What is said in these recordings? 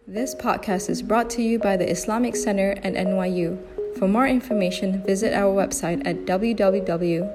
This podcast is brought to you by the Islamic Center and NYU. For more information, visit our website at www.icnyu.org.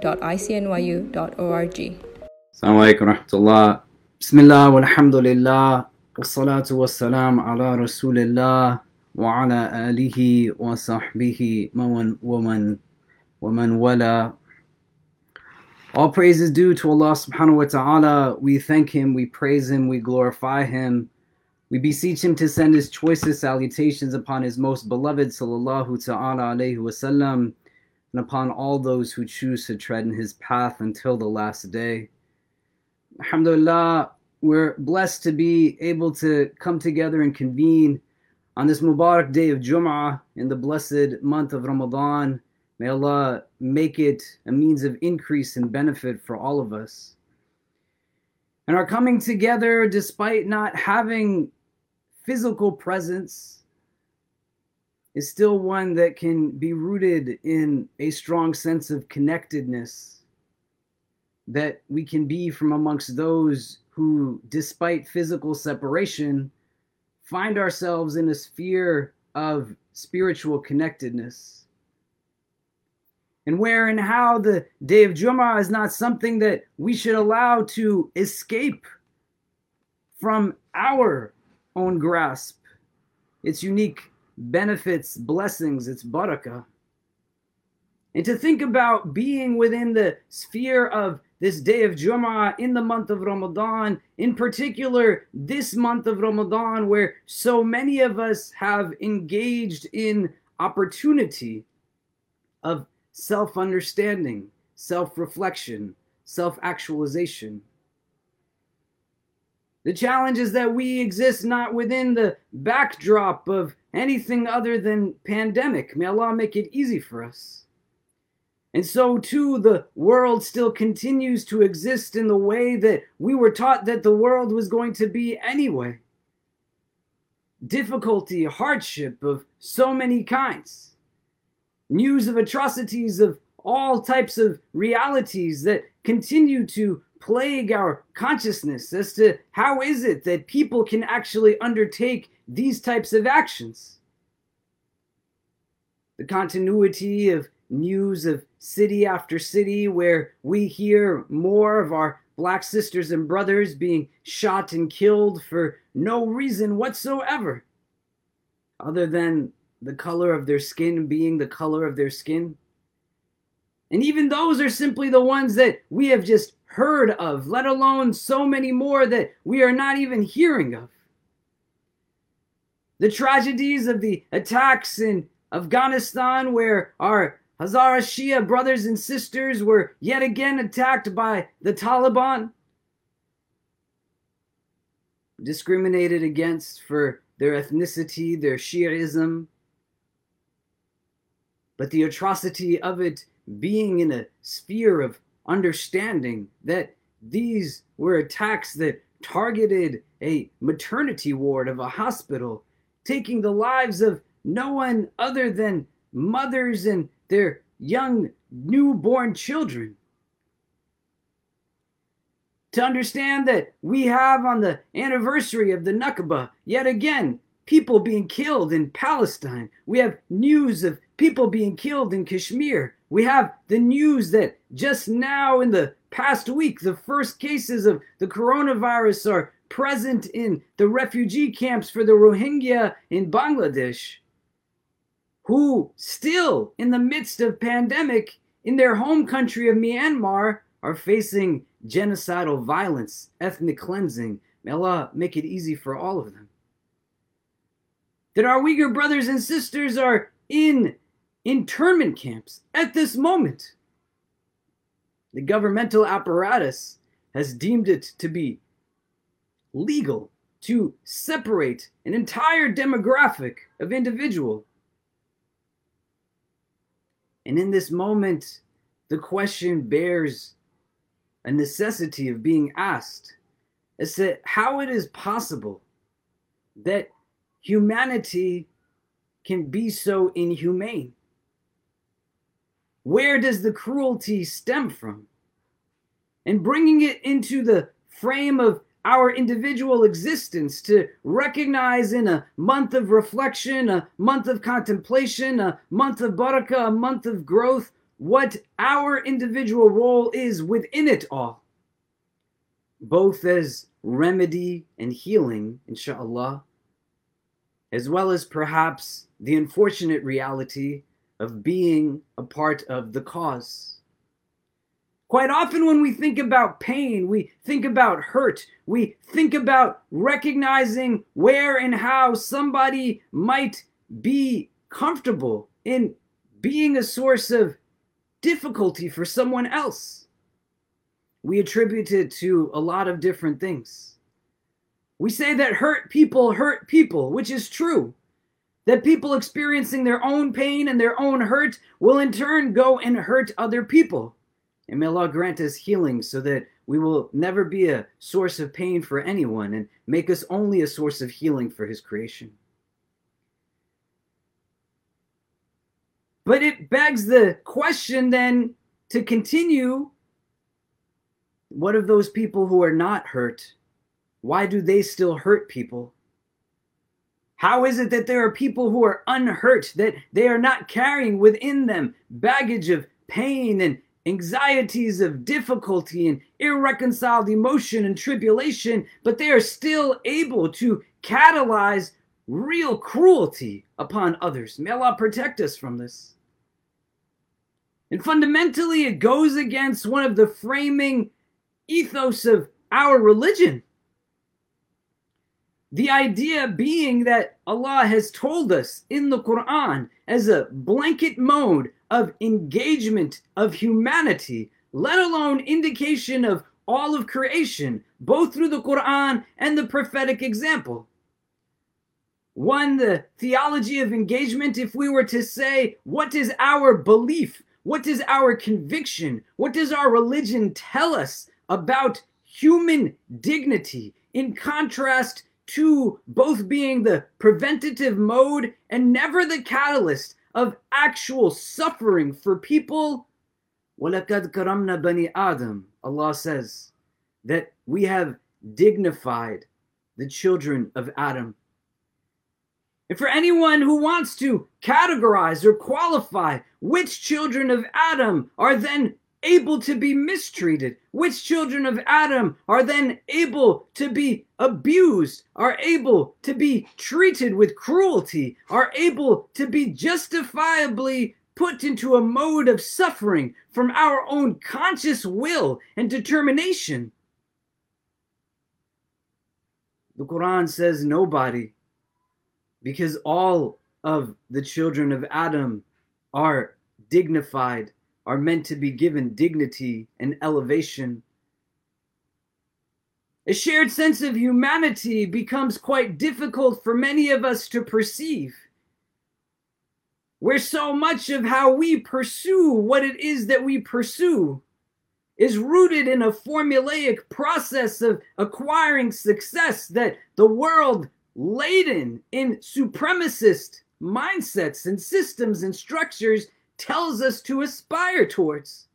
Assalamu alaikum rahmatullah. Bismillah walhamdulillah. Wassalatu wassalam ala rasulillah wa ala alihi wa sahbihi wa man wala. All praise is due to Allah subhanahu wa ta'ala. We thank Him, we praise Him, we glorify Him. We beseech Him to send His choicest salutations upon His most beloved sallallahu ta'ala alayhi wasallam and upon all those who choose to tread in His path until the last day. Alhamdulillah, we're blessed to be able to come together and convene on this Mubarak day of Jum'ah in the blessed month of Ramadan. May Allah make it a means of increase and benefit for all of us. And our coming together, despite not having physical presence, is still one that can be rooted in a strong sense of connectedness, that we can be from amongst those who, despite physical separation, find ourselves in a sphere of spiritual connectedness. And where and how the day of Jum'ah is not something that we should allow to escape from our own grasp, its unique benefits, blessings, its barakah. And to think about being within the sphere of this day of Jum'ah in the month of Ramadan, in particular this month of Ramadan, where so many of us have engaged in opportunity of self-understanding, self-reflection, self-actualization. The challenge is that we exist not within the backdrop of anything other than pandemic. May Allah make it easy for us. And so too, the world still continues to exist in the way that we were taught that the world was going to be anyway. Difficulty, hardship of so many kinds. News of atrocities of all types of realities that continue to plague our consciousness as to how is it that people can actually undertake these types of actions. The continuity of news of city after city where we hear more of our black sisters and brothers being shot and killed for no reason whatsoever, other than the color of their skin being the color of their skin. And even those are simply the ones that we have just heard of, let alone so many more that we are not even hearing of. The tragedies of the attacks in Afghanistan, where our Hazara Shia brothers and sisters were yet again attacked by the Taliban, discriminated against for their ethnicity, their Shiaism, but the atrocity of it being in a sphere of understanding that these were attacks that targeted a maternity ward of a hospital, taking the lives of no one other than mothers and their young newborn children. To understand that we have on the anniversary of the Nakba, yet again, people being killed in Palestine. We have news of people being killed in Kashmir. We have the news that just now in the past week, the first cases of the coronavirus are present in the refugee camps for the Rohingya in Bangladesh, who still in the midst of pandemic in their home country of Myanmar are facing genocidal violence, ethnic cleansing. May Allah make it easy for all of them. That our Uyghur brothers and sisters are in internment camps at this moment. The governmental apparatus has deemed it to be legal to separate an entire demographic of individual. And in this moment, the question bears a necessity of being asked as to how it is possible that humanity can be so inhumane. Where does the cruelty stem from? And bringing it into the frame of our individual existence, to recognize in a month of reflection, a month of contemplation, a month of barakah, a month of growth, what our individual role is within it all, both as remedy and healing, inshallah, as well as perhaps the unfortunate reality of being a part of the cause. Quite often when we think about pain, we think about hurt, we think about recognizing where and how somebody might be comfortable in being a source of difficulty for someone else. We attribute it to a lot of different things. We say that hurt people, which is true. That people experiencing their own pain and their own hurt will in turn go and hurt other people. And may Allah grant us healing so that we will never be a source of pain for anyone and make us only a source of healing for His creation. But it begs the question then to continue, what of those people who are not hurt? Why do they still hurt people? How is it that there are people who are unhurt, that they are not carrying within them baggage of pain and anxieties of difficulty and irreconciled emotion and tribulation, but they are still able to catalyze real cruelty upon others? May Allah protect us from this. And fundamentally, it goes against one of the framing ethos of our religion. The idea being that Allah has told us in the Quran as a blanket mode of engagement of humanity, let alone indication of all of creation, both through the Quran and the prophetic example. One, the theology of engagement, if we were to say, what is our belief? What is our conviction? What does our religion tell us about human dignity in contrast to both being the preventative mode and never the catalyst of actual suffering for people? وَلَقَدْ كَرَمْنَا بَنِي آدَمَ, Allah says that we have dignified the children of Adam. And for anyone who wants to categorize or qualify which children of Adam are then able to be mistreated, which children of Adam are then able to be abused, are able to be treated with cruelty, are able to be justifiably put into a mode of suffering from our own conscious will and determination. The Quran says nobody, because all of the children of Adam are dignified, are meant to be given dignity and elevation. A shared sense of humanity becomes quite difficult for many of us to perceive, where so much of how we pursue what it is that we pursue is rooted in a formulaic process of acquiring success that the world, laden in supremacist mindsets and systems and structures, tells us to aspire towards.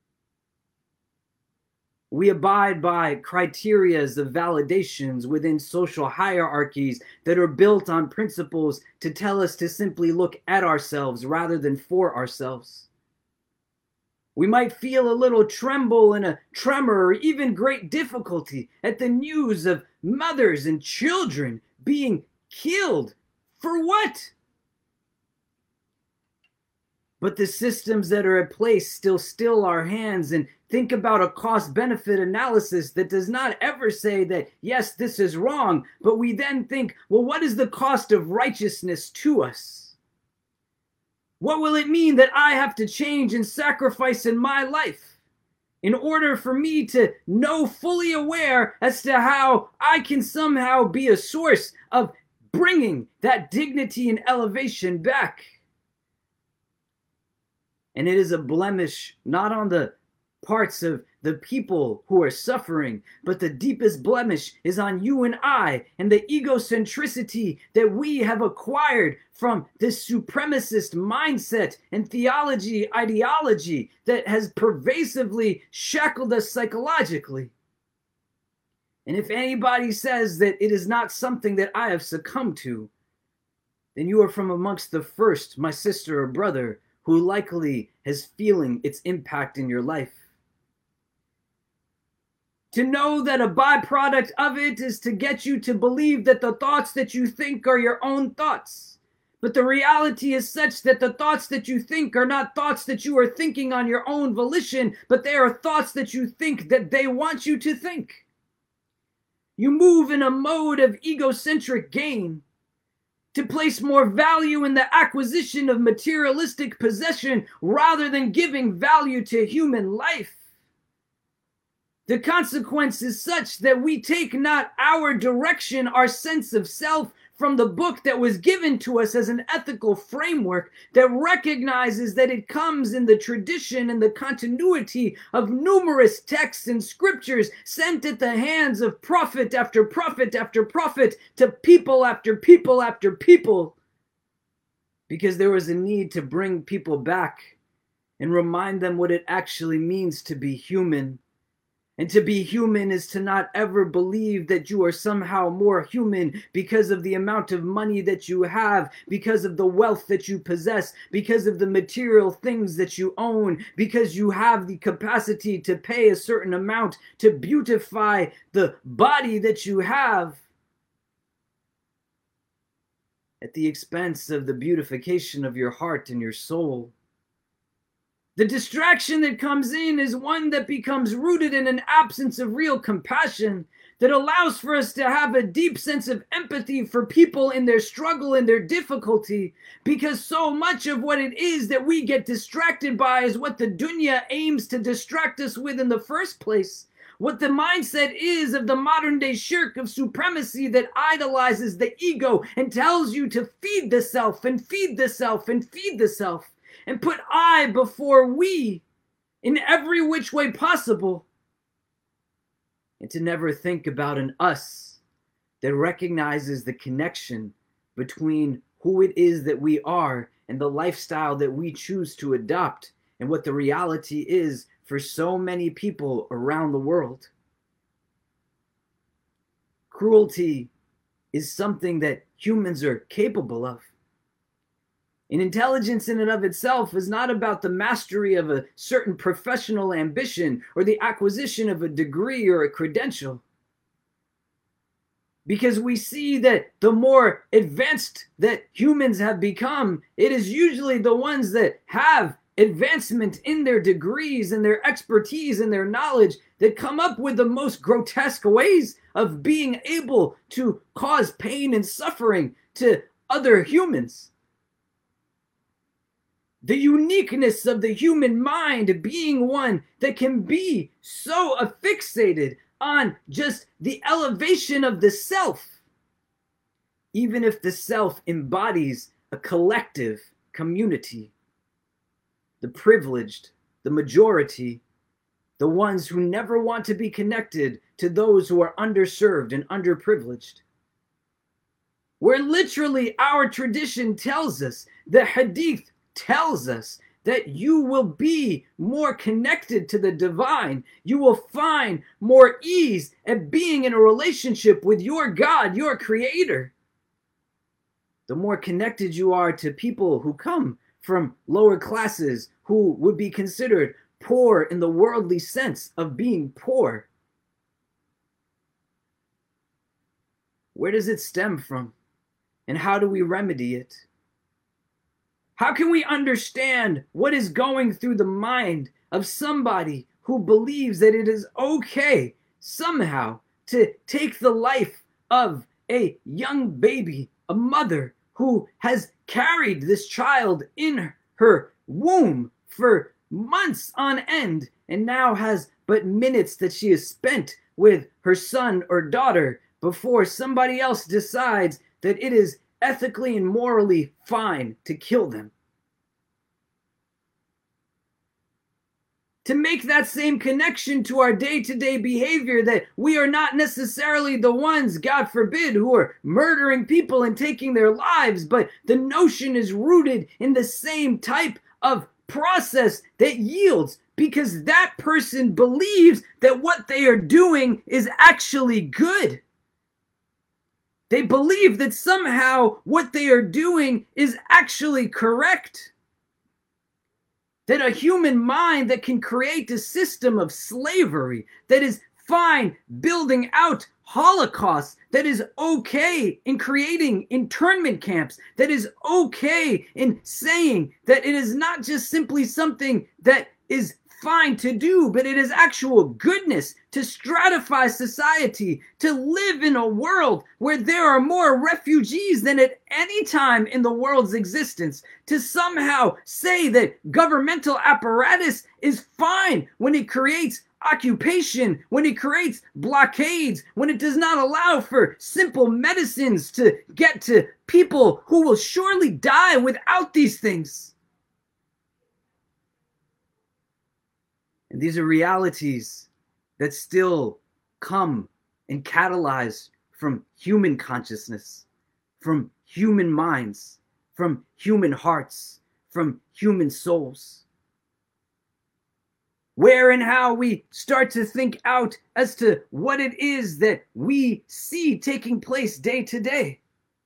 We abide by criterias of validations within social hierarchies that are built on principles to tell us to simply look at ourselves rather than for ourselves. We might feel a little tremble and a tremor or even great difficulty at the news of mothers and children being killed. For what? But the systems that are at place still our hands, and think about a cost-benefit analysis that does not ever say that, yes, this is wrong, but we then think, well, what is the cost of righteousness to us? What will it mean that I have to change and sacrifice in my life in order for me to know fully aware as to how I can somehow be a source of bringing that dignity and elevation back? And it is a blemish not on the parts of the people who are suffering, but the deepest blemish is on you and I and the egocentricity that we have acquired from this supremacist mindset and theology, ideology that has pervasively shackled us psychologically. And if anybody says that it is not something that I have succumbed to, then you are from amongst the first, my sister or brother, who likely has feeling its impact in your life. To know that a byproduct of it is to get you to believe that the thoughts that you think are your own thoughts. But the reality is such that the thoughts that you think are not thoughts that you are thinking on your own volition, but they are thoughts that you think that they want you to think. You move in a mode of egocentric gain, to place more value in the acquisition of materialistic possession rather than giving value to human life. The consequence is such that we take not our direction, our sense of self, from the book that was given to us as an ethical framework that recognizes that it comes in the tradition and the continuity of numerous texts and scriptures sent at the hands of prophet after prophet after prophet to people after people after people, because there was a need to bring people back and remind them what it actually means to be human. And to be human is to not ever believe that you are somehow more human because of the amount of money that you have, because of the wealth that you possess, because of the material things that you own, because you have the capacity to pay a certain amount to beautify the body that you have at the expense of the beautification of your heart and your soul. The distraction that comes in is one that becomes rooted in an absence of real compassion that allows for us to have a deep sense of empathy for people in their struggle and their difficulty, because so much of what it is that we get distracted by is what the dunya aims to distract us with in the first place. What the mindset is of the modern day shirk of supremacy that idolizes the ego and tells you to feed the self and feed the self and feed the self, and put I before we in every which way possible, and to never think about an us that recognizes the connection between who it is that we are and the lifestyle that we choose to adopt, and what the reality is for so many people around the world. Cruelty is something that humans are capable of. And intelligence in and of itself is not about the mastery of a certain professional ambition or the acquisition of a degree or a credential. Because we see that the more advanced that humans have become, it is usually the ones that have advancement in their degrees and their expertise and their knowledge that come up with the most grotesque ways of being able to cause pain and suffering to other humans. The uniqueness of the human mind being one that can be so affixated on just the elevation of the self, even if the self embodies a collective community. The privileged, the majority, the ones who never want to be connected to those who are underserved and underprivileged. Where literally our tradition tells us, the hadith tells us, that you will be more connected to the divine. You will find more ease at being in a relationship with your God, your creator. The more connected you are to people who come from lower classes, who would be considered poor in the worldly sense of being poor. Where does it stem from? And how do we remedy it? How can we understand what is going through the mind of somebody who believes that it is okay somehow to take the life of a young baby, a mother who has carried this child in her womb for months on end and now has but minutes that she has spent with her son or daughter before somebody else decides that it is ethically and morally fine to kill them? To make that same connection to our day-to-day behavior, that we are not necessarily the ones, God forbid, who are murdering people and taking their lives, but the notion is rooted in the same type of process that yields because that person believes that what they are doing is actually good. They believe that somehow what they are doing is actually correct. That a human mind that can create a system of slavery, that is fine building out Holocausts, that is okay in creating internment camps, that is okay in saying that it is not just simply something that is fine to do, but it is actual goodness to stratify society, to live in a world where there are more refugees than at any time in the world's existence, to somehow say that governmental apparatus is fine when it creates occupation, when it creates blockades, when it does not allow for simple medicines to get to people who will surely die without these things. And these are realities that still come and catalyze from human consciousness, from human minds, from human hearts, from human souls. Where and how we start to think out as to what it is that we see taking place day to day.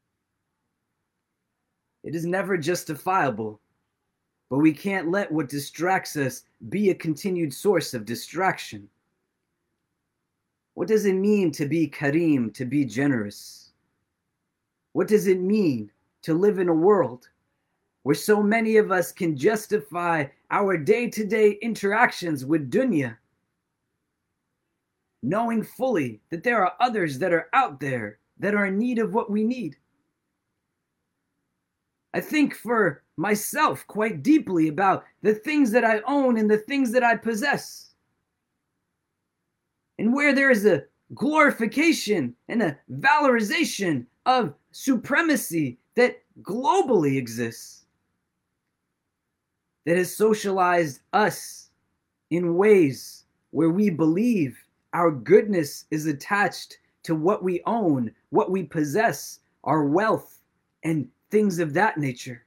It is never justifiable, but we can't let what distracts us be a continued source of distraction. What does it mean to be Kareem, to be generous? What does it mean to live in a world where so many of us can justify our day-to-day interactions with dunya, knowing fully that there are others that are out there that are in need of what we need? I think for myself quite deeply about the things that I own and the things that I possess. And where there is a glorification and a valorization of supremacy that globally exists, that has socialized us in ways where we believe our goodness is attached to what we own, what we possess, our wealth, and things of that nature.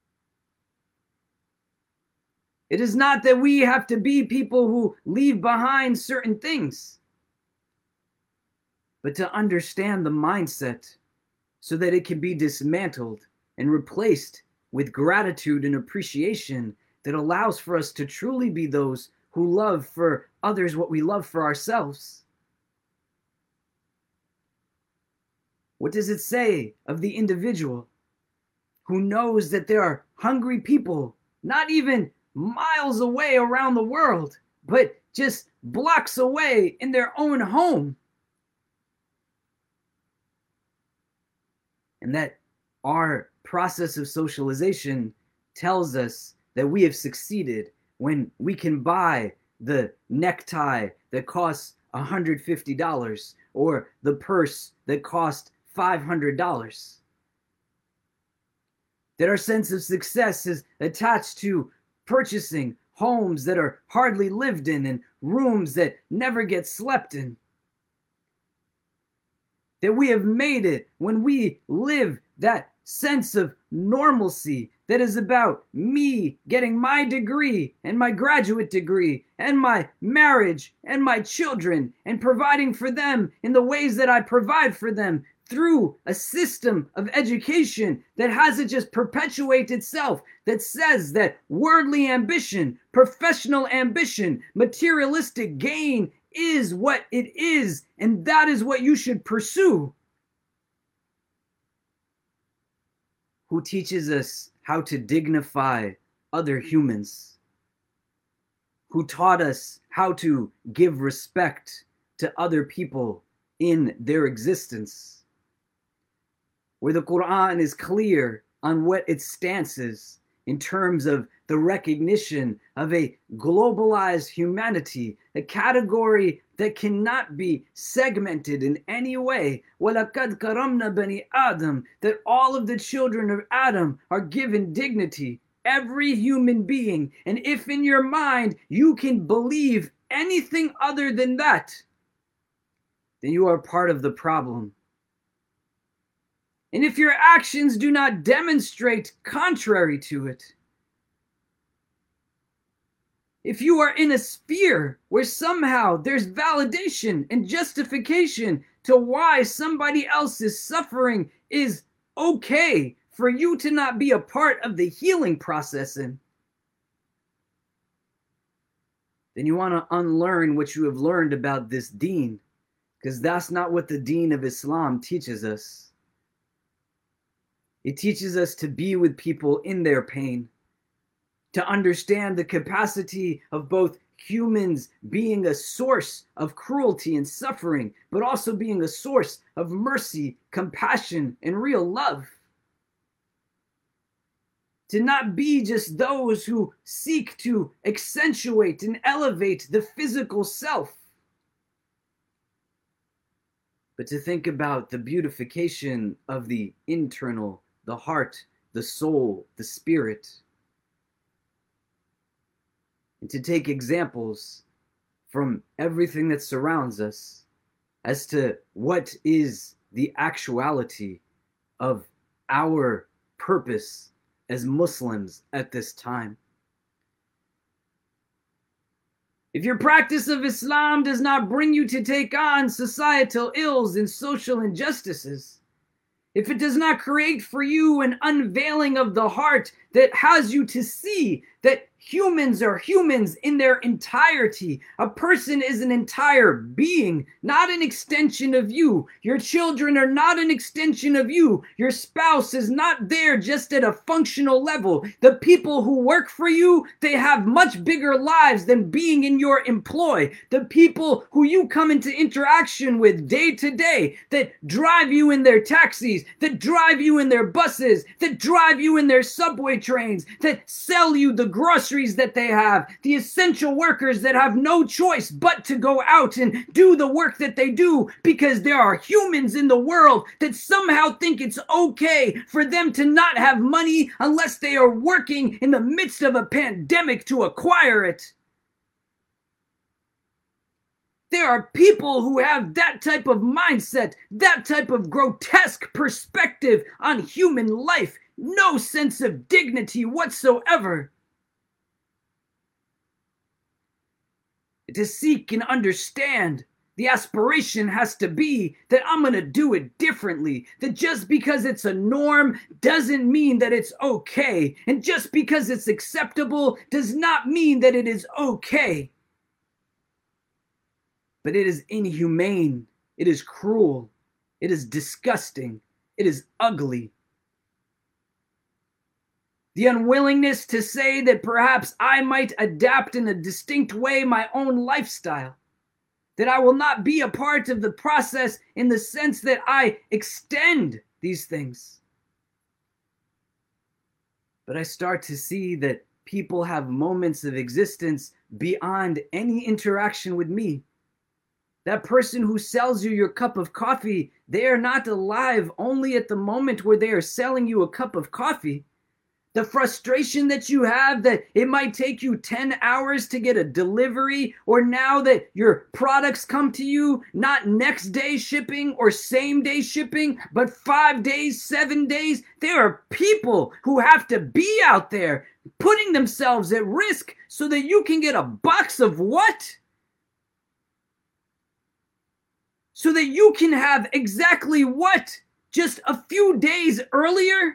It is not that we have to be people who leave behind certain things, but to understand the mindset so that it can be dismantled and replaced with gratitude and appreciation that allows for us to truly be those who love for others what we love for ourselves. What does it say of the individual who knows that there are hungry people, not even miles away around the world, but just blocks away in their own home? And that our process of socialization tells us that we have succeeded when we can buy the necktie that costs $150 or the purse that costs $500. That our sense of success is attached to purchasing homes that are hardly lived in and rooms that never get slept in. That we have made it when we live that sense of normalcy that is about me getting my degree and my graduate degree and my marriage and my children and providing for them in the ways that I provide for them through a system of education that hasn't just perpetuate itself, that says that worldly ambition, professional ambition, materialistic gain is what it is, and that is what you should pursue. Who teaches us how to dignify other humans, who taught us how to give respect to other people in their existence, where the Quran is clear on what its stance is in terms of the recognition of a globalized humanity, a category that cannot be segmented in any way. وَلَقَدْ كَرَمْنَا بَنِي آدَمَ, that all of the children of Adam are given dignity, every human being. And if in your mind you can believe anything other than that, then you are part of the problem. And if your actions do not demonstrate contrary to it, if you are in a sphere where somehow there's validation and justification to why somebody else's suffering is okay for you to not be a part of the healing process in, then you want to unlearn what you have learned about this deen, because that's not what the deen of Islam teaches us. It teaches us to be with people in their pain, to understand the capacity of both humans being a source of cruelty and suffering, but also being a source of mercy, compassion, and real love. To not be just those who seek to accentuate and elevate the physical self, but to think about the beautification of the internal, the heart, the soul, the spirit. And to take examples from everything that surrounds us as to what is the actuality of our purpose as Muslims at this time. If your practice of Islam does not bring you to take on societal ills and social injustices, if it does not create for you an unveiling of the heart that has you to see that humans are humans in their entirety. A person is an entire being, not an extension of you. Your children are not an extension of you. Your spouse is not there just at a functional level. The people who work for you, they have much bigger lives than being in your employ. The people who you come into interaction with day to day, that drive you in their taxis, that drive you in their buses, that drive you in their subway trains, that sell you the groceries that they have, the essential workers that have no choice but to go out and do the work that they do because there are humans in the world that somehow think it's okay for them to not have money unless they are working in the midst of a pandemic to acquire it. There are people who have that type of mindset, that type of grotesque perspective on human life, no sense of dignity whatsoever. To seek and understand, the aspiration has to be that I'm going to do it differently. That just because it's a norm doesn't mean that it's okay. And just because it's acceptable does not mean that it is okay. But it is inhumane. It is cruel. It is disgusting. It is ugly. The unwillingness to say that perhaps I might adapt in a distinct way my own lifestyle. That I will not be a part of the process in the sense that I extend these things. But I start to see that people have moments of existence beyond any interaction with me. That person who sells you your cup of coffee, they are not alive only at the moment where they are selling you a cup of coffee. The frustration that you have that it might take you 10 hours to get a delivery, or now that your products come to you, not next day shipping or same day shipping, but 5 days, 7 days. There are people who have to be out there putting themselves at risk so that you can get a box of what? So that you can have exactly what? Just a few days earlier?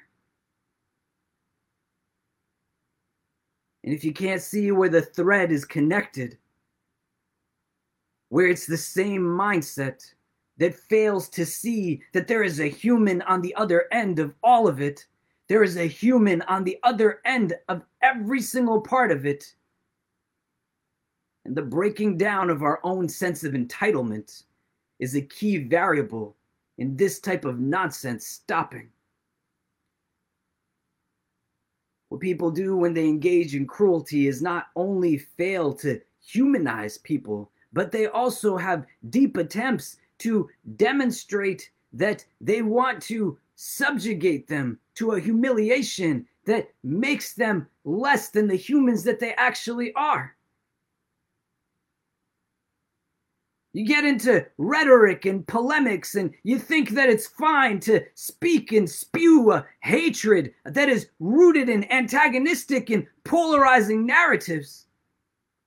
And if you can't see where the thread is connected, where it's the same mindset that fails to see that there is a human on the other end of all of it, there is a human on the other end of every single part of it, and the breaking down of our own sense of entitlement is a key variable in this type of nonsense stopping. What people do when they engage in cruelty is not only fail to humanize people, but they also have deep attempts to demonstrate that they want to subjugate them to a humiliation that makes them less than the humans that they actually are. You get into rhetoric and polemics, and you think that it's fine to speak and spew a hatred that is rooted in antagonistic and polarizing narratives.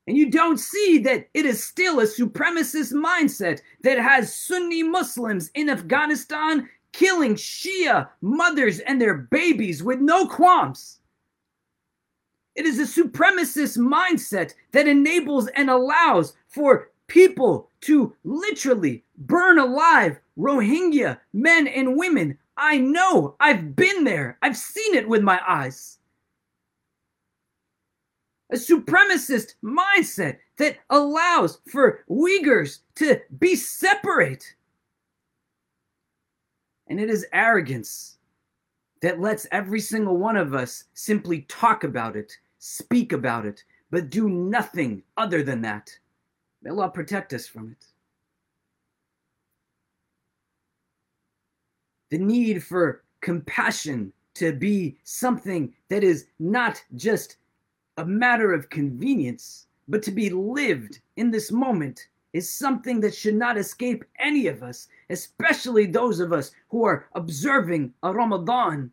And you don't see that it is still a supremacist mindset that has Sunni Muslims in Afghanistan killing Shia mothers and their babies with no qualms. It is a supremacist mindset that enables and allows for people to literally burn alive Rohingya men and women. I know, I've been there, I've seen it with my eyes. A supremacist mindset that allows for Uyghurs to be separate. And it is arrogance that lets every single one of us simply talk about it, speak about it, but do nothing other than that. May Allah protect us from it. The need for compassion to be something that is not just a matter of convenience, but to be lived in this moment is something that should not escape any of us, especially those of us who are observing a Ramadan.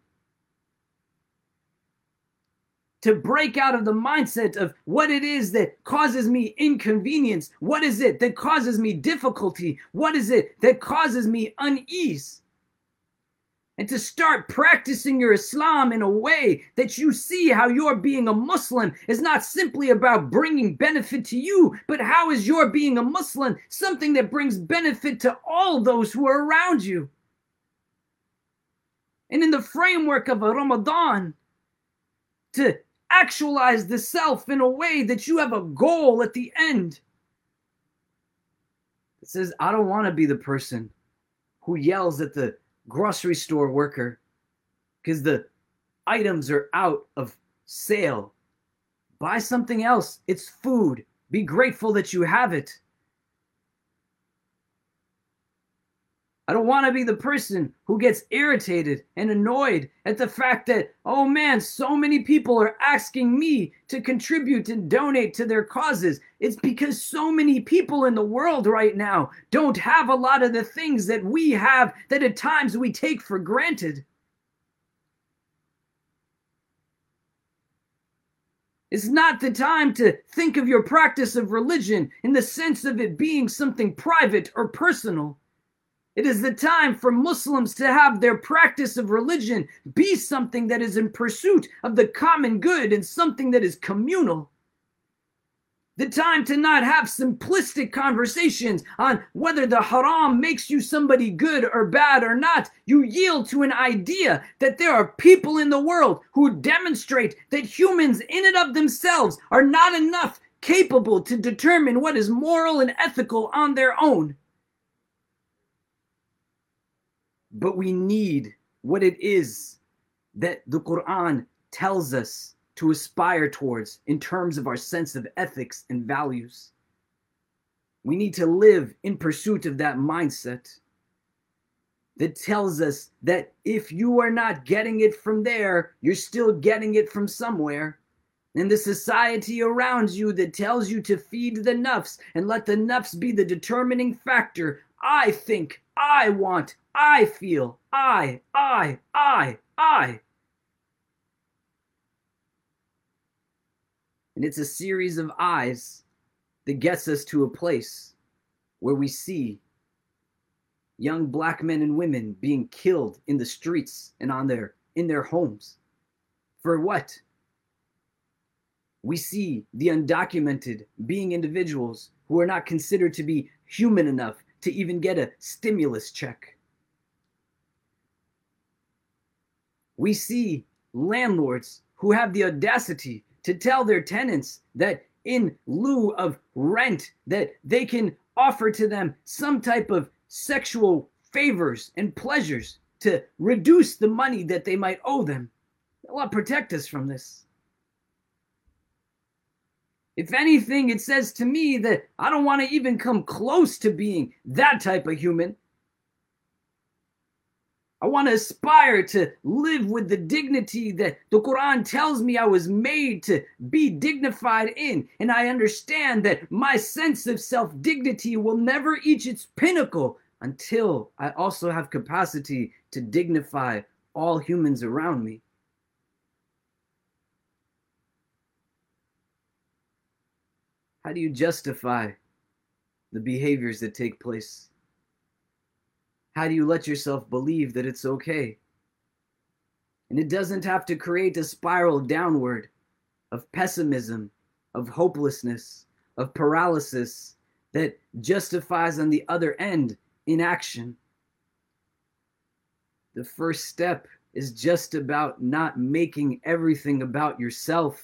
To break out of the mindset of what it is that causes me inconvenience, what is it that causes me difficulty, what is it that causes me unease. And to start practicing your Islam in a way that you see how your being a Muslim is not simply about bringing benefit to you, but how is your being a Muslim something that brings benefit to all those who are around you. And in the framework of a Ramadan, to actualize the self in a way that you have a goal at the end. It says, I don't want to be the person who yells at the grocery store worker because the items are out of sale. Buy something else. It's food. Be grateful that you have it. I don't want to be the person who gets irritated and annoyed at the fact that, oh man, so many people are asking me to contribute and donate to their causes. It's because so many people in the world right now don't have a lot of the things that we have that at times we take for granted. It's not the time to think of your practice of religion in the sense of it being something private or personal. It is the time for Muslims to have their practice of religion be something that is in pursuit of the common good and something that is communal. The time to not have simplistic conversations on whether the haram makes you somebody good or bad or not. You yield to an idea that there are people in the world who demonstrate that humans in and of themselves are not enough capable to determine what is moral and ethical on their own. But we need what it is that the Quran tells us to aspire towards in terms of our sense of ethics and values. We need to live in pursuit of that mindset that tells us that if you are not getting it from there, you're still getting it from somewhere. And the society around you that tells you to feed the nafs and let the nafs be the determining factor. I think, I want, I feel, I. And it's a series of I's that gets us to a place where we see young black men and women being killed in the streets and in their homes. For what? We see the undocumented being individuals who are not considered to be human enough to even get a stimulus check. We see landlords who have the audacity to tell their tenants that in lieu of rent, that they can offer to them some type of sexual favors and pleasures to reduce the money that they might owe them. Allah protect us from this. If anything, it says to me that I don't want to even come close to being that type of human. I want to aspire to live with the dignity that the Quran tells me I was made to be dignified in. And I understand that my sense of self-dignity will never reach its pinnacle until I also have capacity to dignify all humans around me. How do you justify the behaviors that take place? How do you let yourself believe that it's okay? And it doesn't have to create a spiral downward of pessimism, of hopelessness, of paralysis that justifies on the other end inaction. The first step is just about not making everything about yourself.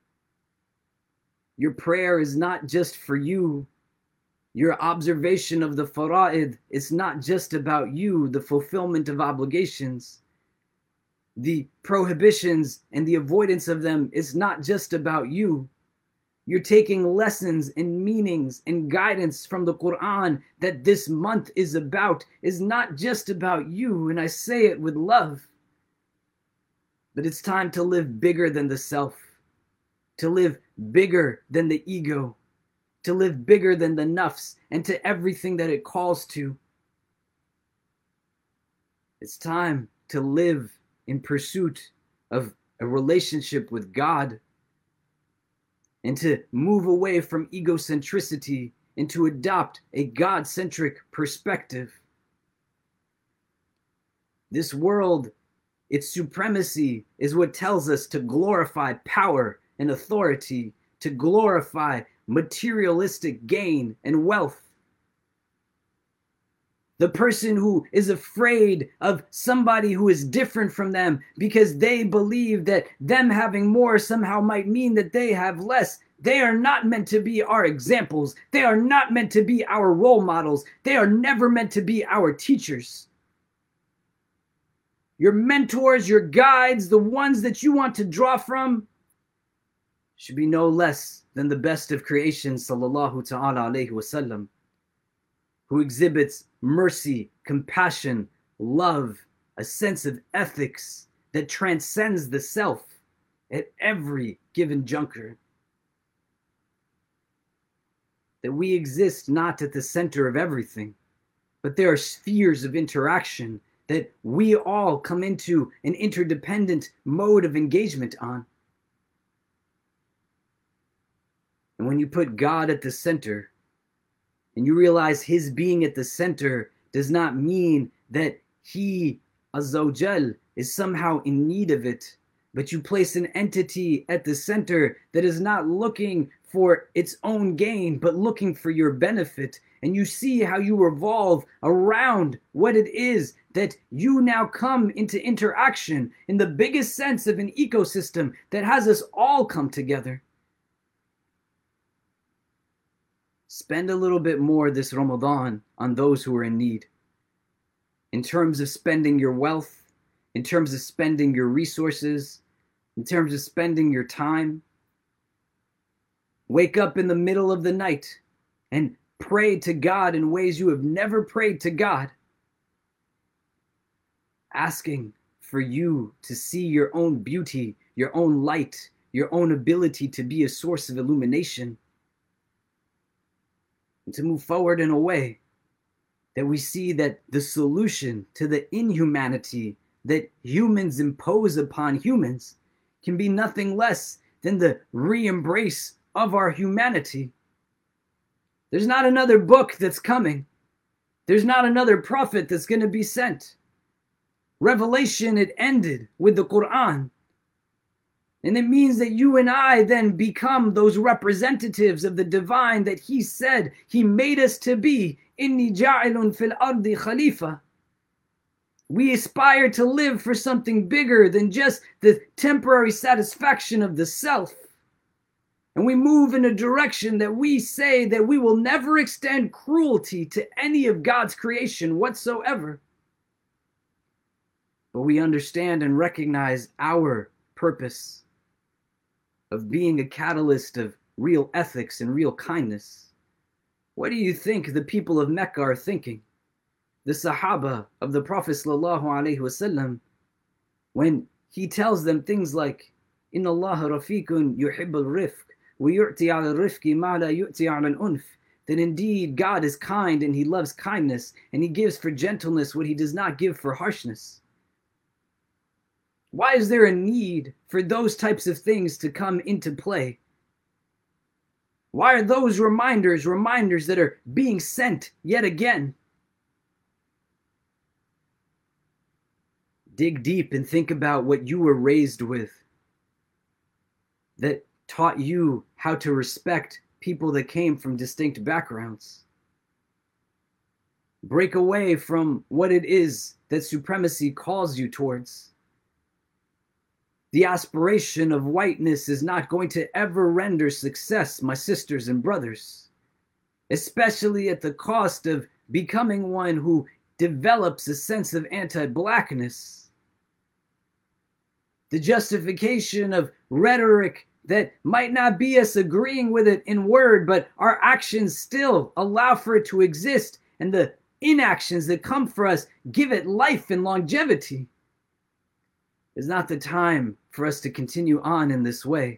Your prayer is not just for you. Your observation of the fara'id is not just about you, the fulfillment of obligations. The prohibitions and the avoidance of them is not just about you. You're taking lessons and meanings and guidance from the Quran that this month is not just about you, and I say it with love. But it's time to live bigger than the self, to live bigger than the ego, to live bigger than the nafs and to everything that it calls to. It's time to live in pursuit of a relationship with God and to move away from egocentricity and to adopt a God-centric perspective. This world, its supremacy is what tells us to glorify power and authority, to glorify materialistic gain and wealth. The person who is afraid of somebody who is different from them because they believe that them having more somehow might mean that they have less. They are not meant to be our examples. They are not meant to be our role models. They are never meant to be our teachers. Your mentors, your guides, the ones that you want to draw from should be no less than the best of creation, sallallahu ta'ala alayhi wasallam, who exhibits mercy, compassion, love, a sense of ethics that transcends the self at every given juncture. That we exist not at the center of everything, but there are spheres of interaction that we all come into an interdependent mode of engagement on. And when you put God at the center, and you realize his being at the center does not mean that he, Azza wa Jal, is somehow in need of it, but you place an entity at the center that is not looking for its own gain, but looking for your benefit. And you see how you revolve around what it is that you now come into interaction in the biggest sense of an ecosystem that has us all come together. Spend a little bit more this Ramadan on those who are in need. In terms of spending your wealth, in terms of spending your resources, in terms of spending your time. Wake up in the middle of the night and pray to God in ways you have never prayed to God. Asking for you to see your own beauty, your own light, your own ability to be a source of illumination. And to move forward in a way that we see that the solution to the inhumanity that humans impose upon humans can be nothing less than the re-embrace of our humanity. There's not another book that's coming. There's not another prophet that's going to be sent. Revelation, it ended with the Quran. And it means that you and I then become those representatives of the divine that he said he made us to be. Inni ja'ilun fil ardi khalifa. We aspire to live for something bigger than just the temporary satisfaction of the self. And we move in a direction that we say that we will never extend cruelty to any of God's creation whatsoever. But we understand and recognize our purpose of being a catalyst of real ethics and real kindness. What do you think the people of Mecca are thinking? The Sahaba of the Prophet ﷺ, when he tells them things like, Inna Allah rafiqun yuhibbul rifq, wa yu'ti ala rifqi ma la yu'ti ala al-unf. That indeed God is kind and he loves kindness, and he gives for gentleness what he does not give for harshness. Why is there a need for those types of things to come into play? Why are those reminders that are being sent yet again? Dig deep and think about what you were raised with that taught you how to respect people that came from distinct backgrounds. Break away from what it is that supremacy calls you towards. The aspiration of whiteness is not going to ever render success, my sisters and brothers, especially at the cost of becoming one who develops a sense of anti-blackness. The justification of rhetoric that might not be us agreeing with it in word, but our actions still allow for it to exist, and the inactions that come for us give it life and longevity. It's not the time for us to continue on in this way.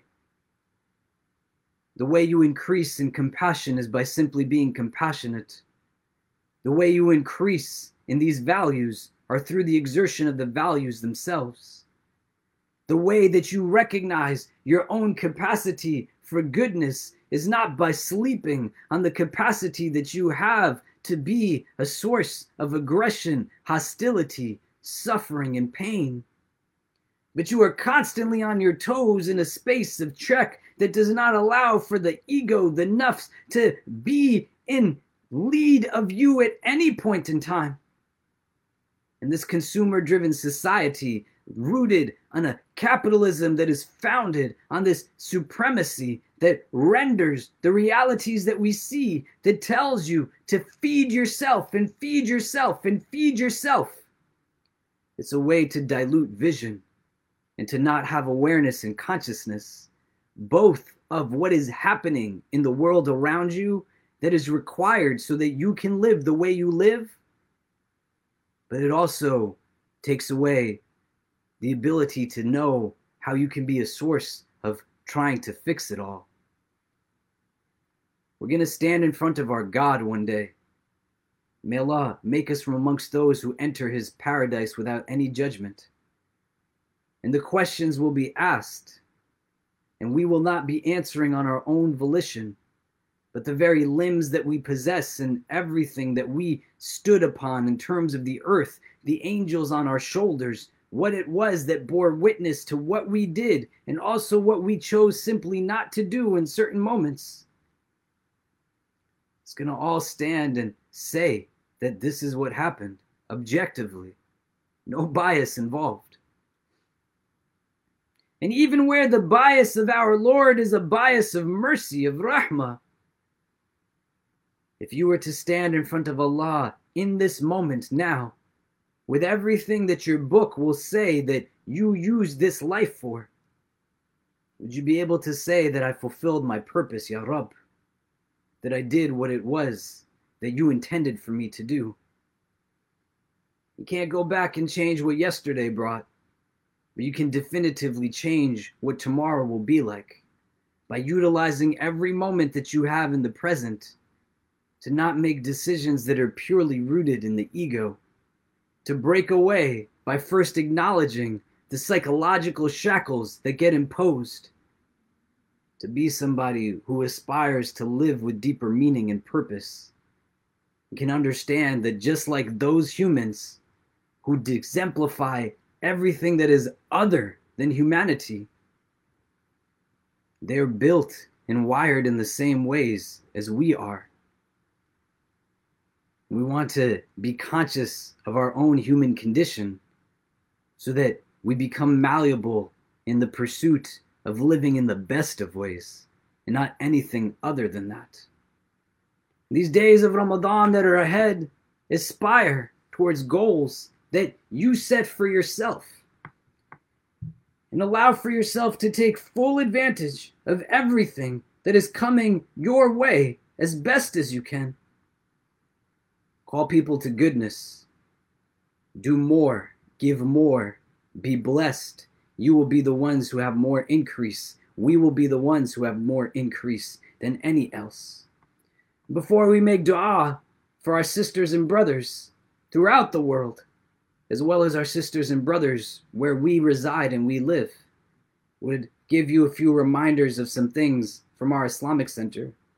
The way you increase in compassion is by simply being compassionate. The way you increase in these values are through the exertion of the values themselves. The way that you recognize your own capacity for goodness is not by sleeping on the capacity that you have to be a source of aggression, hostility, suffering, and pain. But you are constantly on your toes in a space of check that does not allow for the ego, the nafs, to be in lead of you at any point in time. In this consumer-driven society, rooted on a capitalism that is founded on this supremacy that renders the realities that we see, that tells you to feed yourself and feed yourself and feed yourself. It's a way to dilute vision and to not have awareness and consciousness, both of what is happening in the world around you that is required so that you can live the way you live, but it also takes away the ability to know how you can be a source of trying to fix it all. We're going to stand in front of our God one day. May Allah make us from amongst those who enter His paradise without any judgment. And the questions will be asked, and we will not be answering on our own volition, but the very limbs that we possess and everything that we stood upon in terms of the earth, the angels on our shoulders, what it was that bore witness to what we did, and also what we chose simply not to do in certain moments. It's going to all stand and say that this is what happened, objectively. No bias involved. And even where the bias of our Lord is a bias of mercy, of rahmah, if you were to stand in front of Allah in this moment now, with everything that your book will say that you used this life for, would you be able to say that I fulfilled my purpose, Ya Rabb? That I did what it was that you intended for me to do? You can't go back and change what yesterday brought, but you can definitively change what tomorrow will be like by utilizing every moment that you have in the present to not make decisions that are purely rooted in the ego, to break away by first acknowledging the psychological shackles that get imposed, to be somebody who aspires to live with deeper meaning and purpose. You can understand that just like those humans who exemplify everything that is other than humanity, they're built and wired in the same ways as we are. We want to be conscious of our own human condition so that we become malleable in the pursuit of living in the best of ways and not anything other than that. These days of Ramadan that are ahead, aspire towards goals that you set for yourself and allow for yourself to take full advantage of everything that is coming your way as best as you can. Call people to goodness. Do more, give more, be blessed. You will be the ones who have more increase. We will be the ones who have more increase than any else. Before we make dua for our sisters and brothers throughout the world, as well as our sisters and brothers where we reside and we live, would give you a few reminders of some things from our Islamic Center.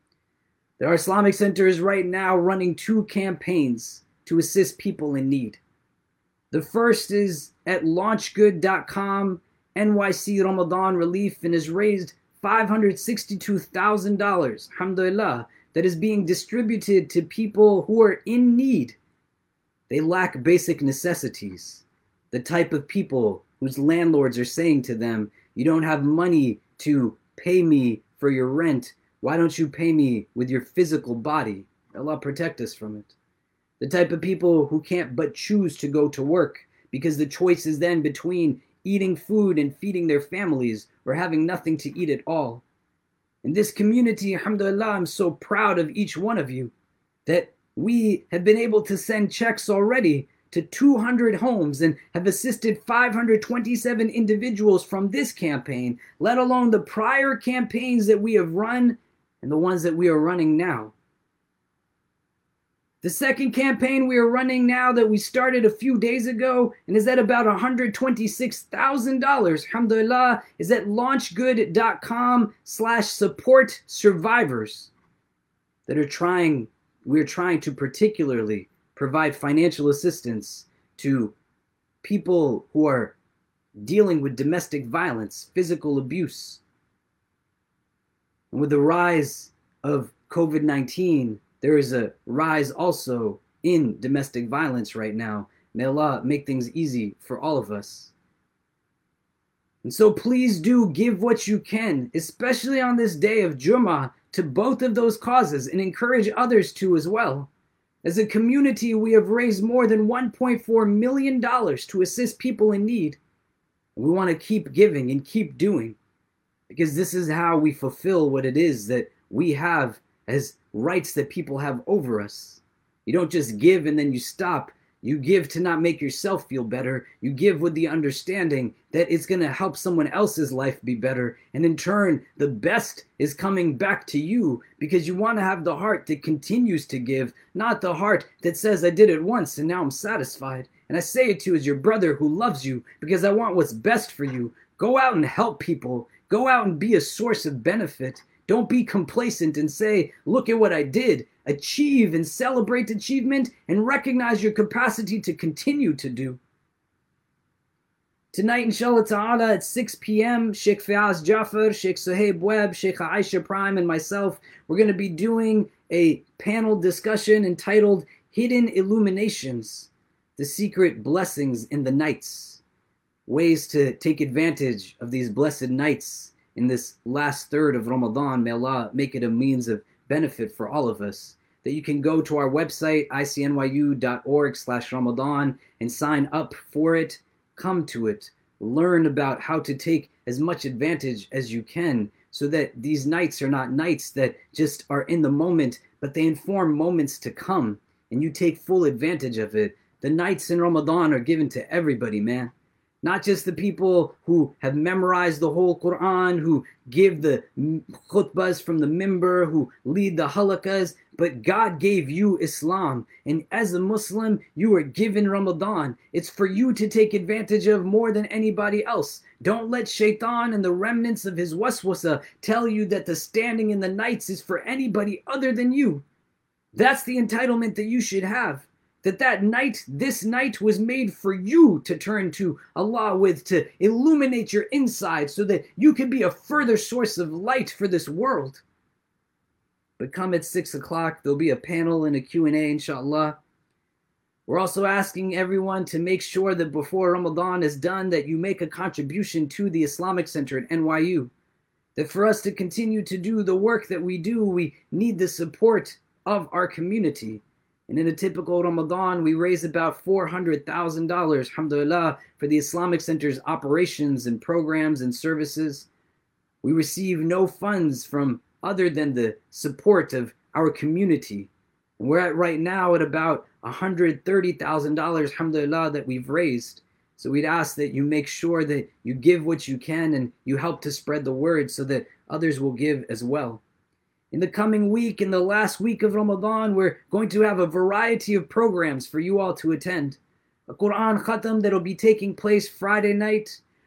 Our Islamic Center is right now running 2 campaigns to assist people in need. The first is at launchgood.com, NYC Ramadan Relief, and has raised $562,000, alhamdulillah, that is being distributed to people who are in need. They lack basic necessities. The type of people whose landlords are saying to them, you don't have money to pay me for your rent, why don't you pay me with your physical body? Allah protect us from it. The type of people who can't but choose to go to work because the choice is then between eating food and feeding their families or having nothing to eat at all. In this community, alhamdulillah, I'm so proud of each one of you that we have been able to send checks already to 200 homes and have assisted 527 individuals from this campaign, let alone the prior campaigns that we have run and the ones that we are running now. The second campaign we are running now that we started a few days ago and is at about $126,000, alhamdulillah, is at launchgood.com/support survivors that we're trying to particularly provide financial assistance to people who are dealing with domestic violence, physical abuse. And with the rise of COVID-19, there is a rise also in domestic violence right now. May Allah make things easy for all of us. And so please do give what you can, especially on this day of Jummah, to both of those causes and encourage others to as well. As a community, we have raised more than $1.4 million to assist people in need. And we want to keep giving and keep doing, because this is how we fulfill what it is that we have as rights that people have over us. You don't just give and then you stop. You give to not make yourself feel better. You give with the understanding that it's going to help someone else's life be better. And in turn, the best is coming back to you, because you want to have the heart that continues to give, not the heart that says, I did it once and now I'm satisfied. And I say it to you as your brother who loves you because I want what's best for you. Go out and help people. Go out and be a source of benefit. Don't be complacent and say, look at what I did. Achieve and celebrate achievement and recognize your capacity to continue to do. Tonight, inshallah ta'ala, at 6 p.m., Sheikh Fiaz Jafar, Sheikh Suhaib Webb, Sheikh Aisha Prime, and myself, we're going to be doing a panel discussion entitled Hidden Illuminations, the Secret Blessings in the Nights. Ways to take advantage of these blessed nights in this last third of Ramadan. May Allah make it a means of benefit for all of us. That you can go to our website, icnyu.org/Ramadan, and sign up for it. Come to it. Learn about how to take as much advantage as you can, so that these nights are not nights that just are in the moment, but they inform moments to come, and you take full advantage of it. The nights in Ramadan are given to everybody, man. Not just the people who have memorized the whole Quran, who give the khutbahs from the mimbar, who lead the halakas, but God gave you Islam. And as a Muslim, you are given Ramadan. It's for you to take advantage of more than anybody else. Don't let shaitan and the remnants of his waswasa tell you that the standing in the nights is for anybody other than you. That's the entitlement that you should have. That night, this night was made for you to turn to Allah with, to illuminate your inside so that you can be a further source of light for this world. But come at 6 o'clock, there'll be a panel and a Q&A, inshallah. We're also asking everyone to make sure that before Ramadan is done, that you make a contribution to the Islamic Center at NYU. That for us to continue to do the work that we do, we need the support of our community. And in a typical Ramadan, we raise about $400,000, alhamdulillah, for the Islamic Center's operations and programs and services. We receive no funds from other than the support of our community. And we're at right now at about $130,000, alhamdulillah, that we've raised. So we'd ask that you make sure that you give what you can and you help to spread the word so that others will give as well. In the coming week, in the last week of Ramadan, we're going to have a variety of programs for you all to attend. A Quran Khatam that will be taking place Friday night.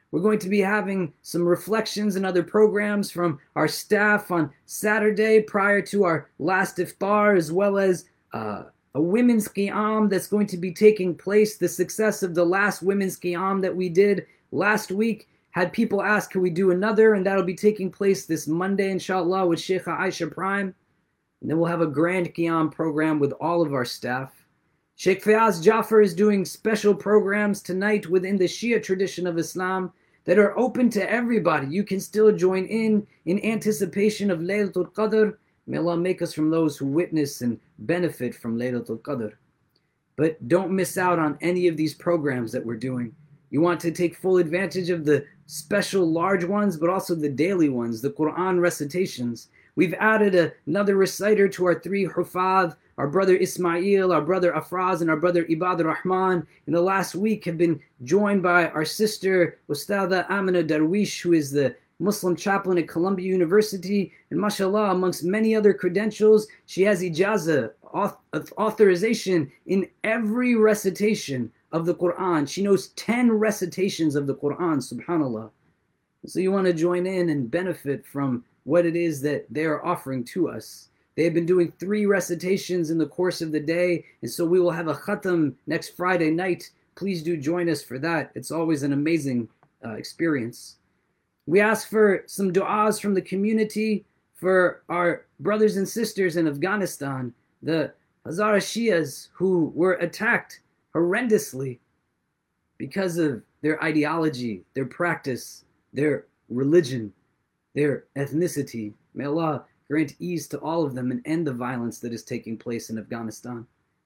We're going to be having some reflections and other programs from our staff on Saturday prior to our last iftar, as well as a women's qiyam that's going to be taking place. The success of the last women's qiyam that we did last week had people ask, can we do another? And that'll be taking place this Monday, inshallah, with Sheikha Aisha Prime. And then we'll have a grand qiyam program with all of our staff. Sheikh Fayaz Jafar is doing special programs tonight within the Shia tradition of Islam that are open to everybody. You can still join in anticipation of Laylatul Qadr. May Allah make us from those who witness and benefit from Laylatul Qadr. But don't miss out on any of these programs that we're doing. You want to take full advantage of the special large ones, but also the daily ones, the Quran recitations. We've added another reciter to our 3 hufadh, our brother Ismail, our brother Afraz, and our brother Ibad Rahman. In the last week have been joined by our sister Ustada Amina Darwish, who is the Muslim chaplain at Columbia University. And mashallah, amongst many other credentials, she has ijazah, authorization in every recitation of the Quran. She knows 10 recitations of the Quran, subhanallah. So you want to join in and benefit from what it is that they are offering to us. They have been doing 3 recitations in the course of the day, and so we will have a khatam next Friday night. Please do join us for that. It's always an amazing experience. We ask for some du'as from the community for our brothers and sisters in Afghanistan, the Hazara Shias who were attacked horrendously because of their ideology, their practice, their religion, their ethnicity. May Allah grant ease to all of them and end the violence that is taking place in Afghanistan.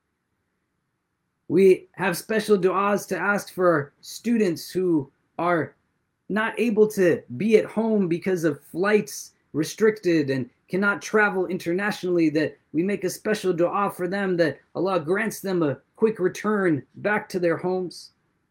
We have special du'as to ask for students who are not able to be at home because of flights restricted and cannot travel internationally, that we make a special du'a for them, that Allah grants them a quick return back to their homes.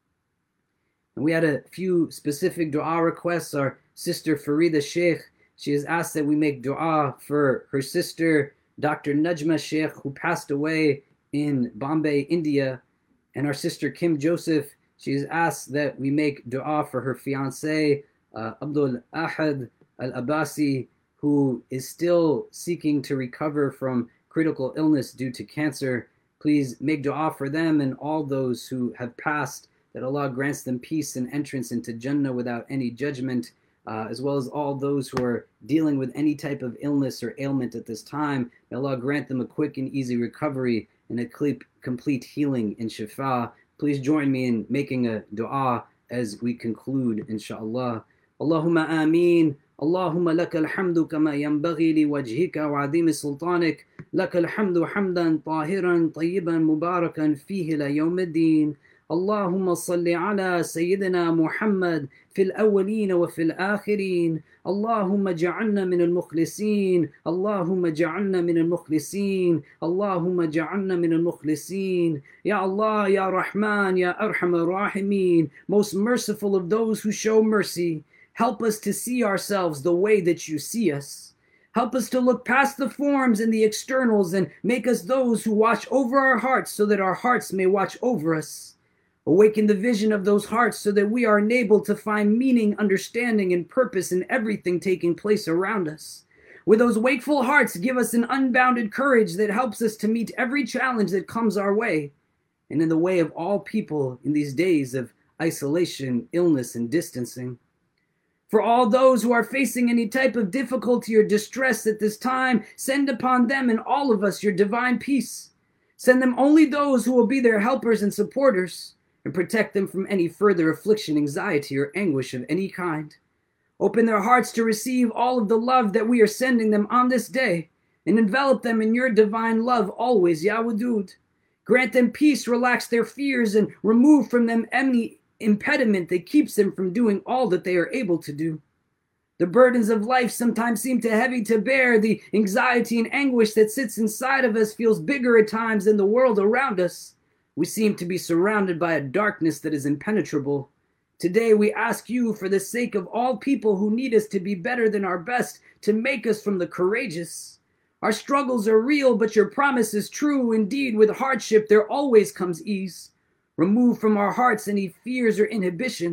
And we had a few specific du'a requests. Our sister Farida Sheikh, she has asked that we make du'a for her sister, Dr. Najma Sheikh, who passed away in Bombay, India. And our sister Kim Joseph, she has asked that we make du'a for her fiancé, Abdul Ahad Al-Abbasi, who is still seeking to recover from critical illness due to cancer. Please make du'a for them and all those who have passed, that Allah grants them peace and entrance into Jannah without any judgment, as well as all those who are dealing with any type of illness or ailment at this time. May Allah grant them a quick and easy recovery and a complete healing in shifa. Please join me in making a du'a as we conclude, inshaAllah. Allahumma ameen. اللهم لك الحمد كما ينبغي لوجهك وعظيم سلطانك لك الحمد حمدا طاهرا طيبا مباركا فيه ليوم الدين اللهم صل على سيدنا محمد في الأولين وفي الآخرين اللهم اجعلنا من المخلصين اللهم اجعلنا من المخلصين اللهم اجعلنا من المخلصين Ya Allah, Ya Rahman, Ya Arham Ar-Rahimin, most merciful of those who show mercy. Help us to see ourselves the way that you see us. Help us to look past the forms and the externals and make us those who watch over our hearts so that our hearts may watch over us. Awaken the vision of those hearts so that we are enabled to find meaning, understanding, and purpose in everything taking place around us. With those wakeful hearts, give us an unbounded courage that helps us to meet every challenge that comes our way, and in the way of all people in these days of isolation, illness, and distancing. For all those who are facing any type of difficulty or distress at this time, send upon them and all of us your divine peace. Send them only those who will be their helpers and supporters, and protect them from any further affliction, anxiety, or anguish of any kind. Open their hearts to receive all of the love that we are sending them on this day, and envelop them in your divine love always, Ya Wadud. Grant them peace, relax their fears, and remove from them any impediment that keeps them from doing all that they are able to do. The burdens of life sometimes seem too heavy to bear. The anxiety and anguish that sits inside of us feels bigger at times than the world around us. We seem to be surrounded by a darkness that is impenetrable. Today we ask you, for the sake of all people who need us to be better than our best, to make us from the courageous. Our struggles are real, but your promise is true. Indeed, with hardship there always comes ease. Remove from our hearts any fears or inhibitions,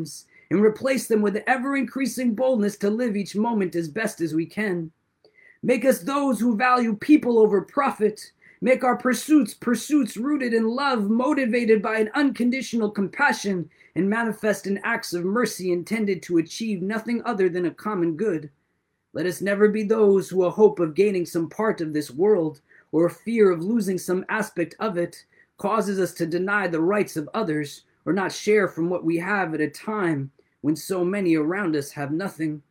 and replace them with ever-increasing boldness to live each moment as best as we can. Make us those who value people over profit. Make our pursuits rooted in love, motivated by an unconditional compassion, and manifest in acts of mercy intended to achieve nothing other than a common good. Let us never be those who a hope of gaining some part of this world, or a fear of losing some aspect of it, causes us to deny the rights of others, or not share from what we have at a time when so many around us have nothing.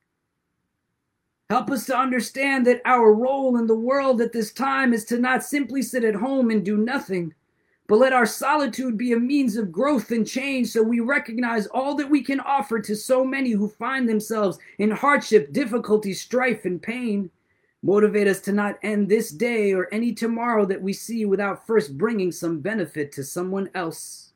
Help us to understand that our role in the world at this time is to not simply sit at home and do nothing, but let our solitude be a means of growth and change, so we recognize all that we can offer to so many who find themselves in hardship, difficulty, strife, and pain. Motivate us to not end this day or any tomorrow that we see without first bringing some benefit to someone else.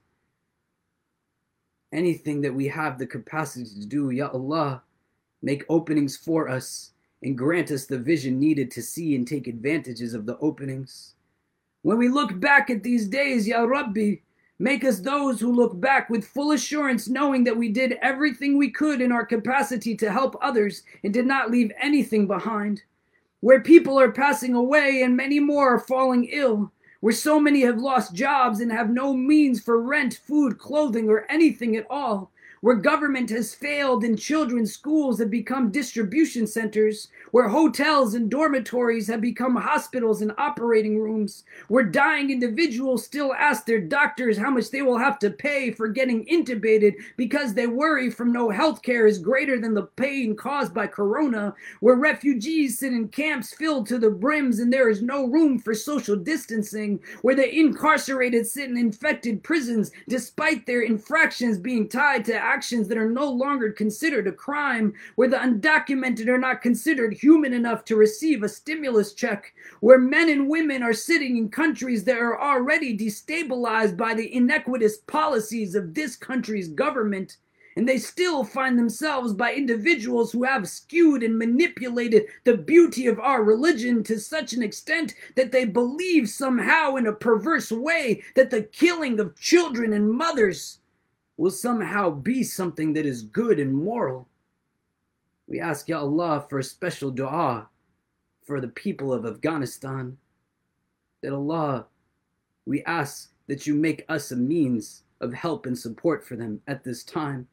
Anything that we have the capacity to do, Ya Allah, make openings for us and grant us the vision needed to see and take advantages of the openings. When we look back at these days, Ya Rabbi, make us those who look back with full assurance, knowing that we did everything we could in our capacity to help others and did not leave anything behind. Where people are passing away and many more are falling ill, where so many have lost jobs and have no means for rent, food, clothing, or anything at all, where government has failed and children's schools have become distribution centers, where hotels and dormitories have become hospitals and operating rooms, where dying individuals still ask their doctors how much they will have to pay for getting intubated because they worry from no health care is greater than the pain caused by corona, where refugees sit in camps filled to the brims and there is no room for social distancing, where the incarcerated sit in infected prisons despite their infractions being tied to actions that are no longer considered a crime, where the undocumented are not considered human enough to receive a stimulus check, where men and women are sitting in countries that are already destabilized by the iniquitous policies of this country's government, and they still find themselves by individuals who have skewed and manipulated the beauty of our religion to such an extent that they believe somehow in a perverse way that the killing of children and mothers will somehow be something that is good and moral. We ask Ya Allah for a special dua for the people of Afghanistan. That Allah, we ask that you make us a means of help and support for them at this time,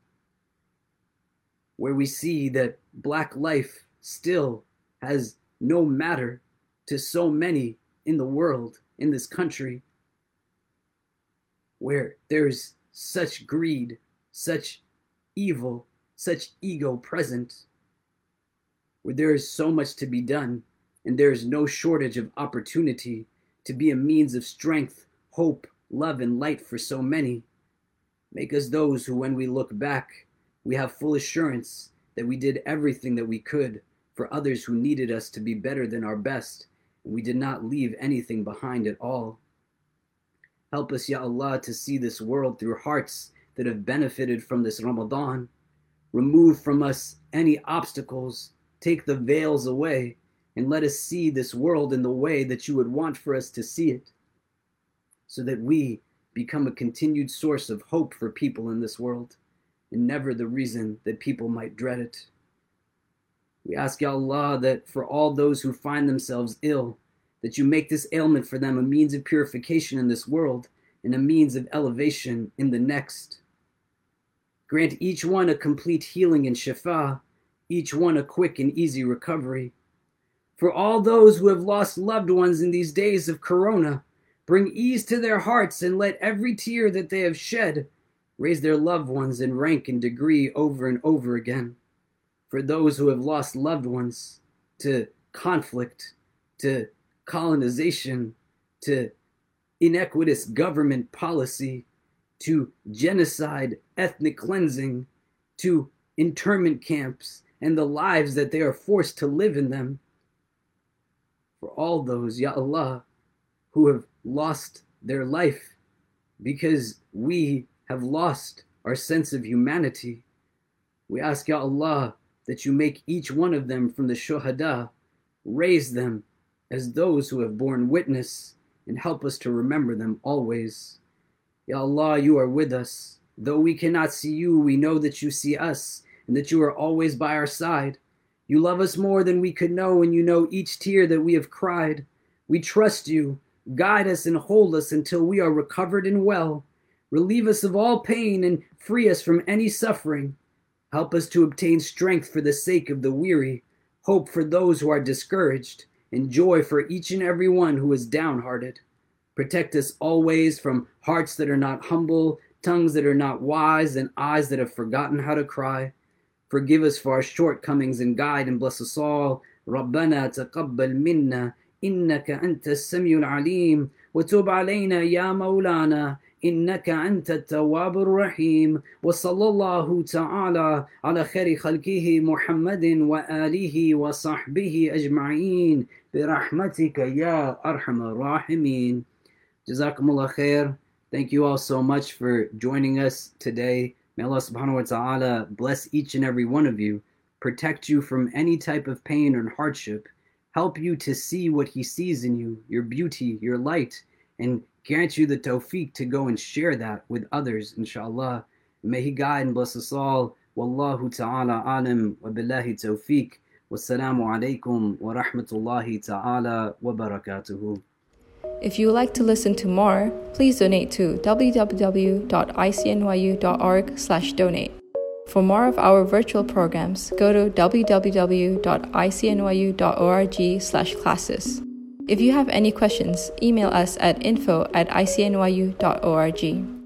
where we see that black life still has no matter to so many in the world, in this country, where there's such greed, such evil, such ego present, where there is so much to be done, and there is no shortage of opportunity to be a means of strength, hope, love, and light for so many. Make us those who, when we look back, we have full assurance that we did everything that we could for others who needed us to be better than our best, and we did not leave anything behind at all. Help us, Ya Allah, to see this world through hearts that have benefited from this Ramadan. Remove from us any obstacles, take the veils away, and let us see this world in the way that you would want for us to see it, so that we become a continued source of hope for people in this world, and never the reason that people might dread it. We ask, Ya Allah, that for all those who find themselves ill, that you make this ailment for them a means of purification in this world and a means of elevation in the next. Grant each one a complete healing and shifa, each one a quick and easy recovery. For all those who have lost loved ones in these days of corona, bring ease to their hearts and let every tear that they have shed raise their loved ones in rank and degree over and over again. For those who have lost loved ones to conflict, to colonization, to iniquitous government policy, to genocide, ethnic cleansing, to internment camps, and the lives that they are forced to live in them. For all those, Ya Allah, who have lost their life because we have lost our sense of humanity, we ask, Ya Allah, that you make each one of them from the shuhada, raise them as those who have borne witness, and help us to remember them always. Ya Allah, you are with us, Though we cannot see you, we know that you see us and that you are always by our side. You love us more than we could know, and you know each tear that we have cried. We trust you. Guide us and hold us until we are recovered and well. Relieve us of all pain and free us from any suffering. Help us to obtain strength for the sake of the weary, hope for those who are discouraged, and joy for each and every one who is downhearted. Protect us always from hearts that are not humble, tongues that are not wise, and eyes that have forgotten how to cry. Forgive us for our shortcomings and guide and bless us all. ربنا تقبل منا إنك أنت السميع العليم وتب علينا يا مولانا إنك أنت التواب الرحيم وصلى الله تعالى على خير خلقه محمد وآله وصحبه أجمعين برحمتك يا أرحم الراحمين. Jazakumullah khair. Thank you all so much for joining us today. May Allah subhanahu wa ta'ala bless each and every one of you, protect you from any type of pain or hardship, help you to see what He sees in you, your beauty, your light, and grant you the tawfiq to go and share that with others, inshallah. May He guide and bless us all. Wallahu ta'ala alim wa billahi tawfiq. Wassalamu alaikum wa rahmatullahi ta'ala wa barakatuhu. If you would like to listen to more, please donate to www.icnyu.org/donate. For more of our virtual programs, go to www.icnyu.org/classes. If you have any questions, email us at info@icnyu.org.